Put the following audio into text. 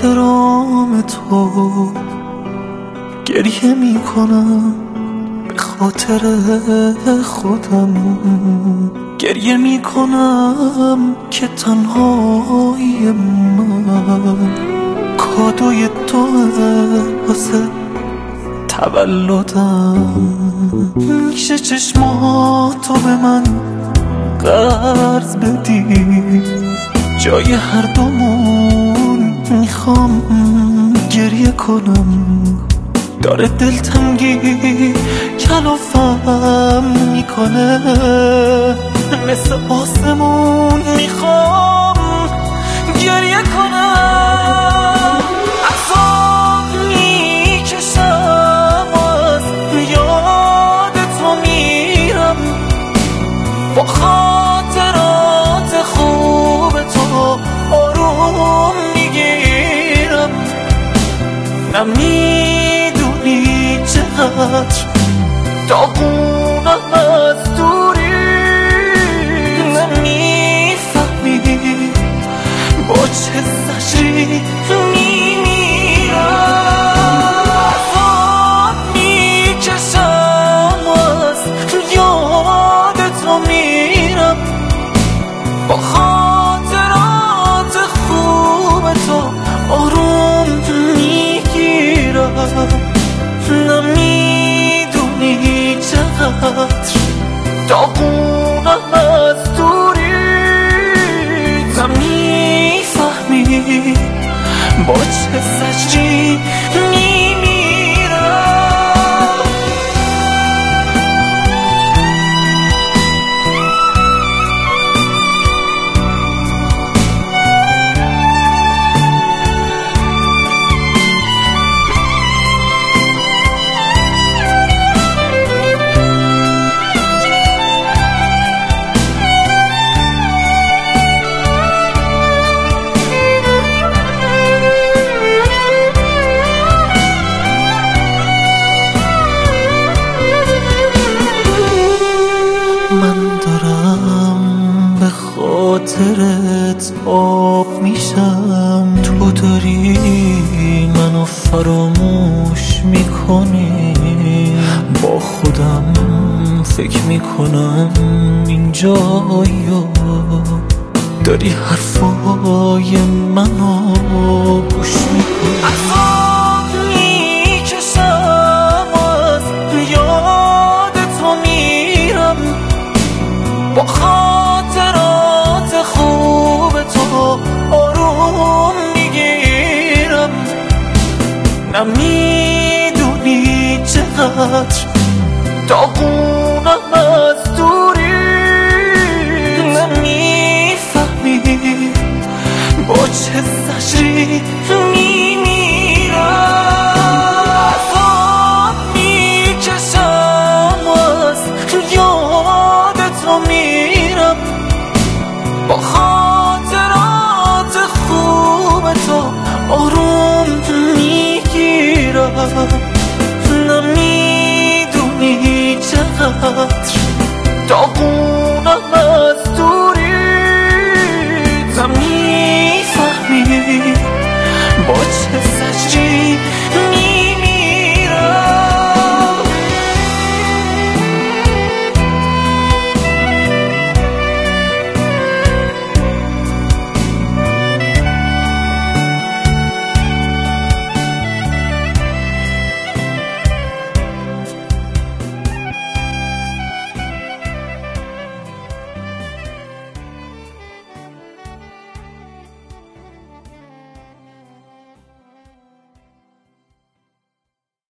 احترام تو گریه میکنم، به خاطر خودم گریه میکنم که تنهایی من کادوی توه واسه تولدم. میشه چشماتو به من قرض بدی؟ جای هر دومون میخوام گریه کنم. داره دلتنگی کلافم میکنه، مثل آسمون میخوام گریه کنم. عذاب میکشم از یاد تو میرم، با خاطرات خوب تو آروم میگیرم. نمیدونی چقدر داغونم از دوری، نمیفهمی با چه زجری میمیرم. عذاب میکشم از یاد تو میرم، با خاطرات خوب تو آروم میگیرم. نمیدونی چقدر داغونم از دوری، نمیفهمی با چه زجری میمیرم. خاطرت آب میشم، تو داری منو فراموش میکنی. با خودم فکر میکنم اینجایا داری حرفای منو گوش میکنی. عذاب میکشم از یاد تو میرم، با خاطرات خوب تو آروم میگیرم. نمیدونی چقدر داغونم از دوری، نمیفهمی با چه زجری میمیرم. عذاب میکشم از یاد تو میرم، با خاطرات خوب تو آروم میگیرم. نمیدونی چقدر داغون